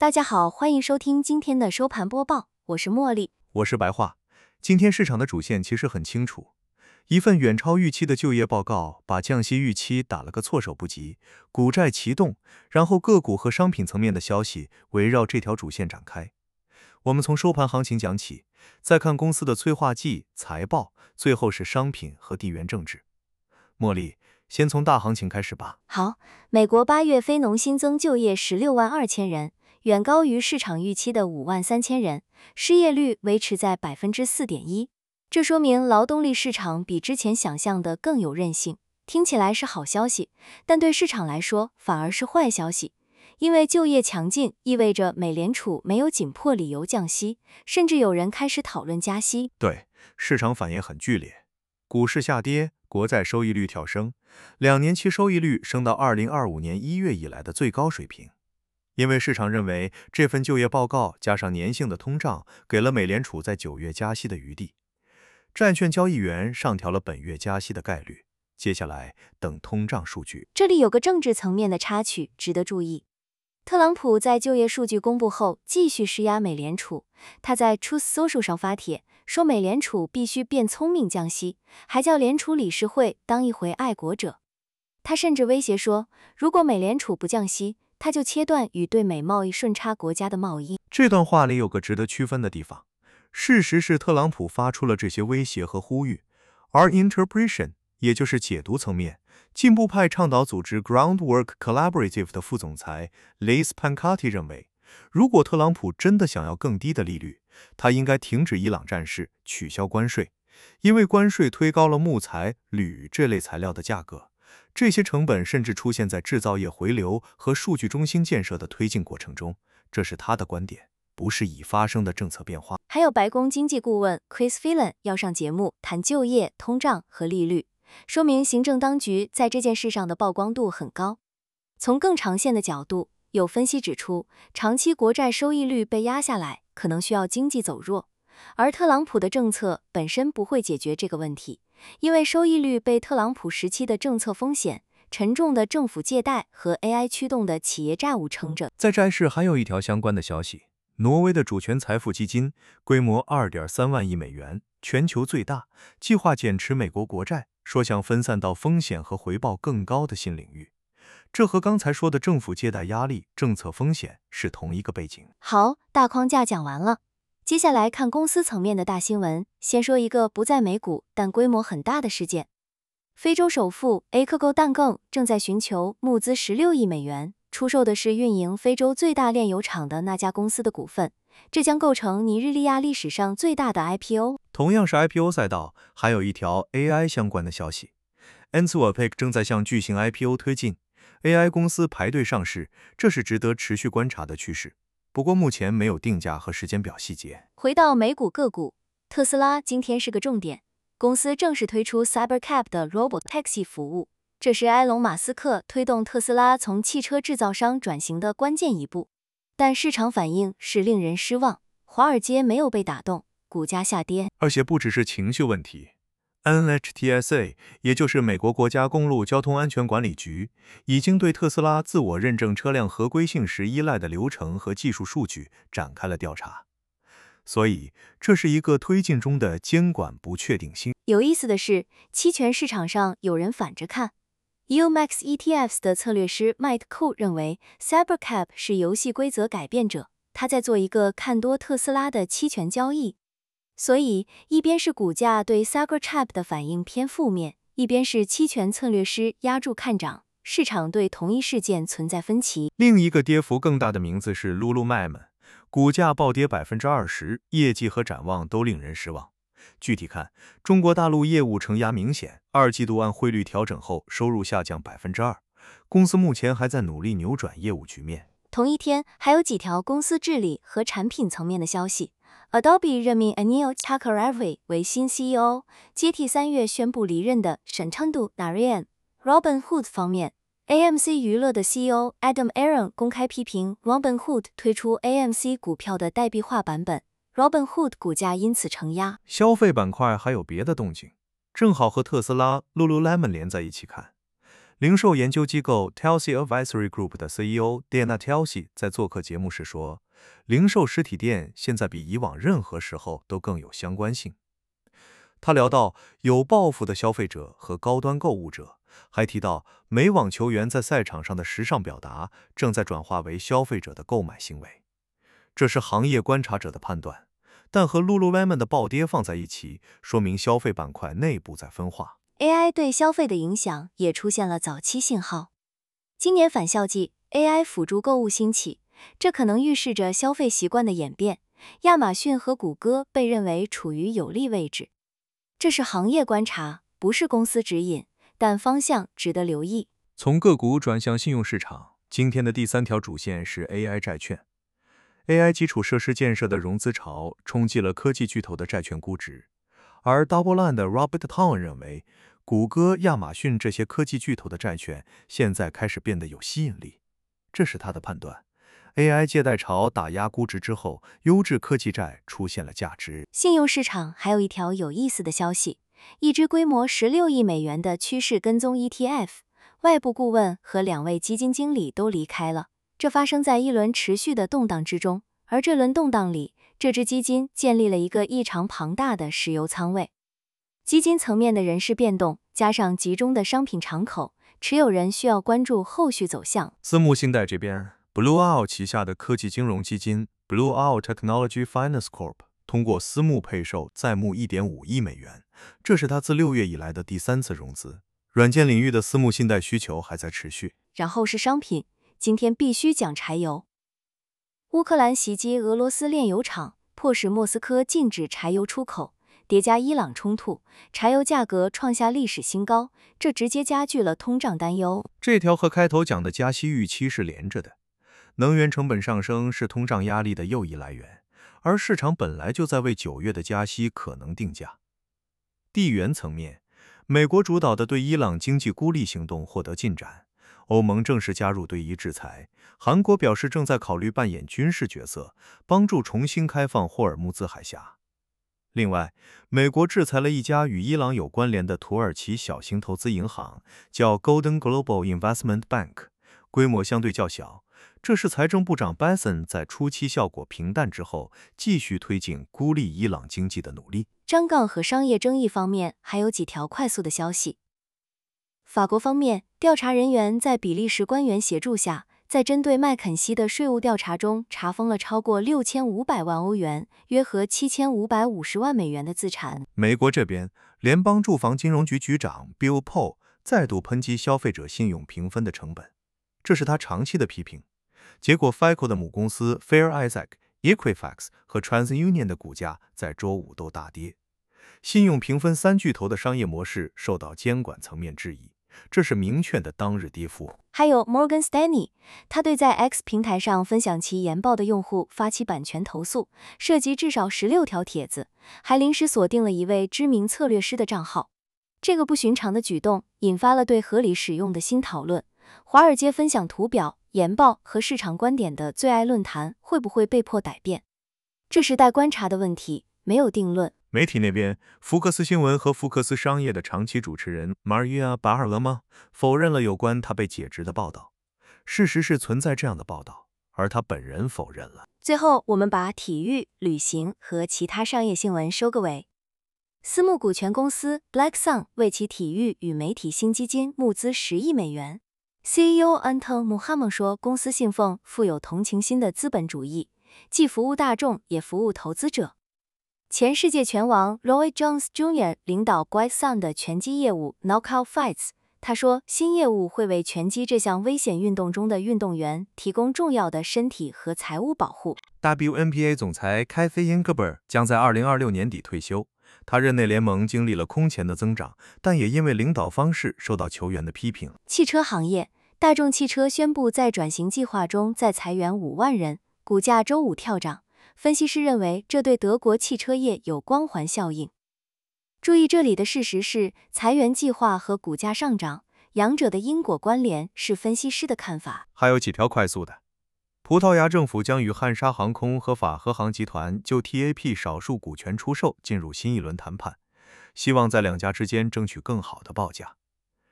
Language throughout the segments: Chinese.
大家好，欢迎收听今天的收盘播报，我是茉莉。 我是白话。今天市场的主线其实很清楚，一份远超预期的就业报告把降息预期打了个措手不及，股债齐动，然后个股和商品层面的消息围绕这条主线展开。我们从收盘行情讲起，再看公司的催化剂、财报，最后是商品和地缘政治。茉莉，先从大行情开始吧。 好，美国8月非农新增就业16万2千人，远高于市场预期的5万3千人，失业率维持在 4.1%。这说明劳动力市场比之前想象的更有韧性，听起来是好消息，但对市场来说反而是坏消息。因为就业强劲意味着美联储没有紧迫理由降息，甚至有人开始讨论加息。 对，市场反应很剧烈，股市下跌，国债收益率跳升，2年期收益率升到2025年1月以来的最高水平。因为市场认为这份就业报告加上粘性的通胀，给了美联储在9月加息的余地。债券交易员上调了本月加息的概率，接下来等通胀数据。 这里有个政治层面的插曲值得注意。特朗普在就业数据公布后继续施压美联储，他在 Truth Social 上发帖说美联储必须变聪明降息，还叫联储理事会当一回爱国者。他甚至威胁说，如果美联储不降息，他就切断与对美贸易顺差国家的贸易。 这段话里有个值得区分的地方，事实是特朗普发出了这些威胁和呼吁，而 interpretation 也就是解读层面，进步派倡导组织 Groundwork Collaborative 的副总裁 Liz Pankati 认为，如果特朗普真的想要更低的利率，他应该停止伊朗战事，取消关税，因为关税推高了木材、铝这类材料的价格，这些成本甚至出现在制造业回流和数据中心建设的推进过程中，这是他的观点，不是已发生的政策变化。 还有白宫经济顾问 Chris Phelan 要上节目谈就业、通胀和利率，说明行政当局在这件事上的曝光度很高。从更长线的角度，有分析指出，长期国债收益率被压下来，可能需要经济走弱，而特朗普的政策本身不会解决这个问题，因为收益率被特朗普时期的政策风险、沉重的政府借贷和 AI 驱动的企业债务撑着。 在债市还有一条相关的消息，挪威的主权财富基金规模 2.3万亿美元，全球最大，计划减持美国国债，说想分散到风险和回报更高的新领域。这和刚才说的政府借贷压力、政策风险是同一个背景。 好，大框架讲完了，接下来看公司层面的大新闻。先说一个不在美股但规模很大的事件。非洲首富 Aliko Dangote 正在寻求募资16亿美元，出售的是运营非洲最大炼油厂的那家公司的股份，这将构成尼日利亚历史上最大的 IPO。 同样是 IPO 赛道，还有一条 AI 相关的消息。Anthropic 正在向巨型 IPO 推进， AI 公司排队上市，这是值得持续观察的趋势。不过目前没有定价和时间表细节。 回到美股个股，特斯拉今天是个重点，公司正式推出 Cybercab 的 Robot Taxi 服务，这是埃隆·马斯克推动特斯拉从汽车制造商转型的关键一步。但市场反应是令人失望，华尔街没有被打动，股价下跌。 而且不只是情绪问题， NHTSA 也就是美国国家公路交通安全管理局已经对特斯拉自我认证车辆合规性时依赖的流程和技术数据展开了调查。所以这是一个推进中的监管不确定性。 有意思的是，期权市场上有人反着看。EUMAX ETFs 的策略师 Mike Ko 认为 Cybercab 是游戏规则改变者，他在做一个看多特斯拉的期权交易。所以一边是股价对 Cybercab 的反应偏负面，一边是期权策略师压住看涨，市场对同一事件存在分歧。 另一个跌幅更大的名字是 Lululemon， 股价暴跌 20%， 业绩和展望都令人失望。具体看，中国大陆业务承压明显，2季度按汇率调整后收入下降 2%， 公司目前还在努力扭转业务局面。 同一天还有几条公司治理和产品层面的消息。Adobe 任命 Anil Chakravarty 为新 CEO， 接替3月宣布离任的Shantanu Narayan。Robinhood 方面， AMC 娱乐的 CEO Adam Aron 公开批评 Robinhood 推出 AMC 股票的代币化版本，Robinhood 股价因此承压。 消费板块还有别的动静，正好和特斯拉、Lululemon 连在一起看。 零售研究机构 Telsey Advisory Group 的 CEO Dana Telsey 在做客节目时说，零售实体店现在比以往任何时候都更有相关性。他聊到有抱负的消费者和高端购物者，还提到美网球员在赛场上的时尚表达正在转化为消费者的购买行为。这是行业观察者的判断，但和 Lululemon 的暴跌放在一起，说明消费板块内部在分化。 AI 对消费的影响也出现了早期信号。今年返校季 ，AI 辅助购物兴起，这可能预示着消费习惯的演变。亚马逊和谷歌被认为处于有利位置。这是行业观察，不是公司指引，但方向值得留意。 从个股转向信用市场，今天的第三条主线是 AI 债券。AI 基础设施建设的融资潮冲击了科技巨头的债券估值，而 DoubleLine 的 Robert Town 认为，谷歌、亚马逊这些科技巨头的债券现在开始变得有吸引力。这是他的判断。AI 借贷潮打压估值之后，优质科技债出现了价值。 信用市场还有一条有意思的消息，一支规模16亿美元的趋势跟踪 ETF， 外部顾问和2位基金经理都离开了。这发生在一轮持续的动荡之中，而这轮动荡里，这支基金建立了一个异常庞大的石油仓位。基金层面的人事变动，加上集中的商品敞口，持有人需要关注后续走向。 私募信贷这边，Blue Owl 旗下的科技金融基金 Blue Owl Technology Finance Corp 通过私募配售再募 1.5 亿美元，这是他自6月以来的第3次融资。软件领域的私募信贷需求还在持续。 然后是商品，今天必须讲柴油。乌克兰袭击俄罗斯炼油厂，迫使莫斯科禁止柴油出口，叠加伊朗冲突，柴油价格创下历史新高，这直接加剧了通胀担忧。 这条和开头讲的加息预期是连着的。能源成本上升是通胀压力的又一来源，而市场本来就在为9月的加息可能定价。地缘层面，美国主导的对伊朗经济孤立行动获得进展，欧盟正式加入对伊制裁，韩国表示正在考虑扮演军事角色，帮助重新开放霍尔木兹海峡。另外，美国制裁了一家与伊朗有关联的土耳其小型投资银行，叫 Golden Global Investment Bank， 规模相对较小。这是财政部长 Bessent 在初期效果平淡之后，继续推进孤立伊朗经济的努力。 张杠和商业争议方面还有几条快速的消息。法国方面，调查人员在比利时官员协助下，在针对麦肯锡的税务调查中查封了超过6500万欧元，约合7550万美元的资产。 美国这边，联邦住房金融局局长 Bill Paul 再度抨击消费者信用评分的成本，这是他长期的批评。结果 FICO 的母公司 Fair Isaac、Equifax 和 TransUnion 的股价在周五都大跌。信用评分3巨头的商业模式受到监管层面质疑，这是明确的当日跌幅。 还有 Morgan Stanley， 他对在 X 平台上分享其研报的用户发起版权投诉，涉及至少16条帖子，还临时锁定了一位知名策略师的账号。这个不寻常的举动引发了对合理使用的新讨论。华尔街分享图表、研报和市场观点的最爱论坛会不会被迫改变？这是待观察的问题，没有定论。 媒体那边，福克斯新闻和福克斯商业的长期主持人 Maria Barlama 否认了有关他被解职的报道。事实是存在这样的报道，而他本人否认了。 最后，我们把体育、旅行和其他商业新闻收个尾。私募股权公司 Blackstone 为其体育与媒体新基金募资10亿美元。CEO Anton Muhammad 说，公司信奉富有同情心的资本主义，既服务大众也服务投资者。前世界拳王 Roy Jones Jr. 领导 Blackstone 的拳击业务 Knockout Fights。他说，新业务会为拳击这项危险运动中的运动员提供重要的身体和财务保护。 WNBA 总裁凯菲因戈贝尔将在2026年底退休。他任内联盟经历了空前的增长，但也因为领导方式受到球员的批评。 汽车行业，大众汽车宣布在转型计划中再裁员5万人，股价周五跳涨。分析师认为，这对德国汽车业有光环效应。注意，这里的事实是裁员计划和股价上涨，两者的因果关联是分析师的看法。 还有几条快速的。葡萄牙政府将与汉莎航空和法和航集团就 TAP 少数股权出售进入新一轮谈判，希望在两家之间争取更好的报价。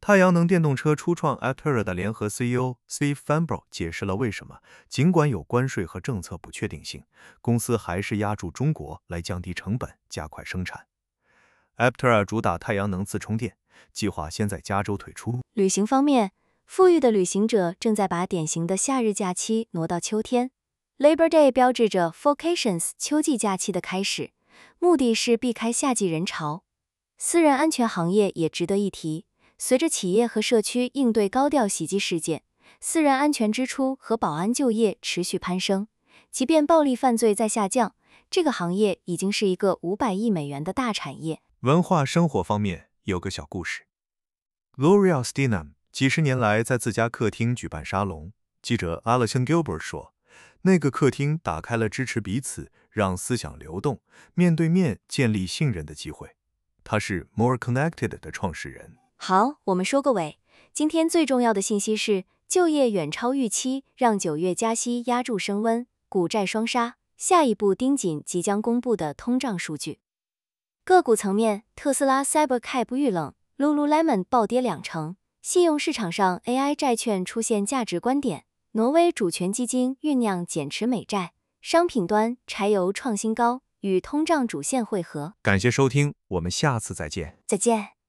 太阳能电动车初创 Aptera 的联合 CEO Steve Fanbro 解释了为什么，尽管有关税和政策不确定性，公司还是压住中国来降低成本，加快生产。Aptera 主打太阳能自充电，计划先在加州推出。 旅行方面，富裕的旅行者正在把典型的夏日假期挪到秋天。Labor Day 标志着 Vacations 秋季假期的开始，目的是避开夏季人潮。私人安全行业也值得一提，随着企业和社区应对高调袭击事件，私人安全支出和保安就业持续攀升。即便暴力犯罪在下降，这个行业已经是一个500亿美元的大产业。 文化生活方面有个小故事。L'Oreal Stinam 几十年来在自家客厅举办沙龙，记者 Alison Gilbert 说，那个客厅打开了支持彼此、让思想流动、面对面建立信任的机会。他是 More Connected 的创始人。 好，我们收个尾。今天最重要的信息是，就业远超预期，让9月加息压住升温，股债双杀。下一步盯紧即将公布的通胀数据。个股层面，特斯拉 Cybercap 遇冷 ，Lululemon 暴跌2成。信用市场上 AI 债券出现价值观点，挪威主权基金酝酿减持美债。商品端，柴油创新高，与通胀主线汇合。 感谢收听，我们下次再见。 再见。